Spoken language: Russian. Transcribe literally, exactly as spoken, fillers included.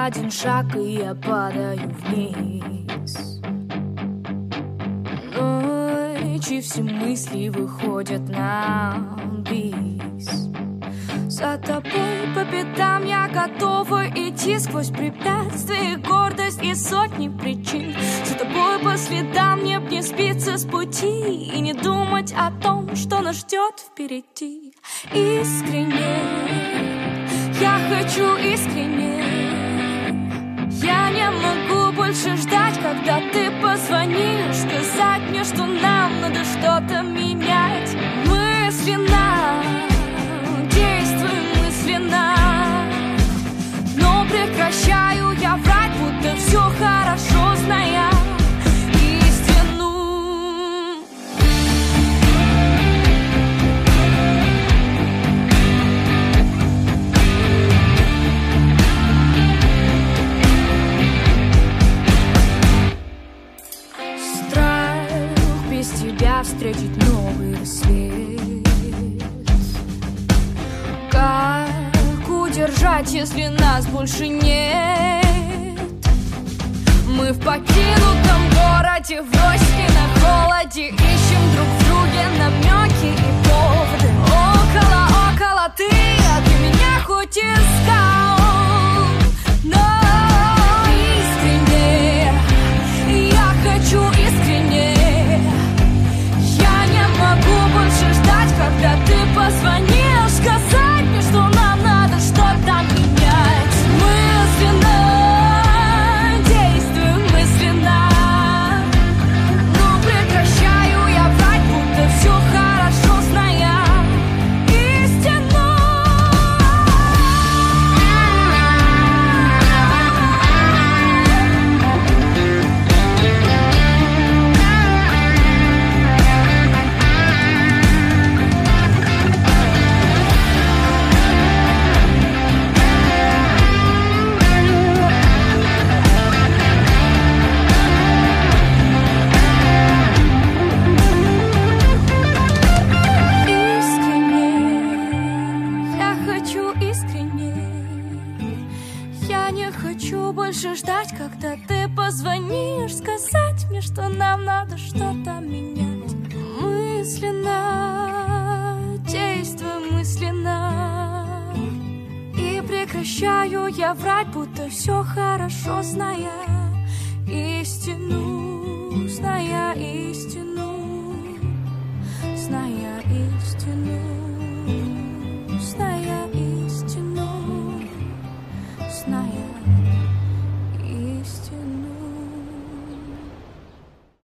один шаг, и я падаю вниз. Ночи все мысли выходят на бис. За тобой по пятам я готова идти сквозь препятствия, гордость и сотни причин. За тобой по следам мне б не сбиться с пути и не думать о том, что нас ждет впереди. Искренне, я хочу искренне. Я не могу больше ждать, когда ты позвонишь, сказать мне, что нам надо что-то менять. Мысленно, действуй мысленно, но прекращаю я врать, будто все хорошо, зная истину. Страх без тебя встретить новый рассвет. Как удержать, если нас больше нет? Мы в покинутом городе, в роще на холоде, ищем друг в друге намеки и поводы. Около, около ты, а ты меня хоть искал, но искренне, я хочу искренне. Я не могу больше ждать, когда ты позвонишь, сказать мне, что нам надо что-то менять. Мысленно, действуй мысленно, но прекращаю я врать, будто все хорошо, зная истину. Больше ждать, когда ты позвонишь, сказать мне, что нам надо что-то менять. Мысленно, действуй мысленно, и прекращаю я врать, будто все хорошо, зная истину, зная истину.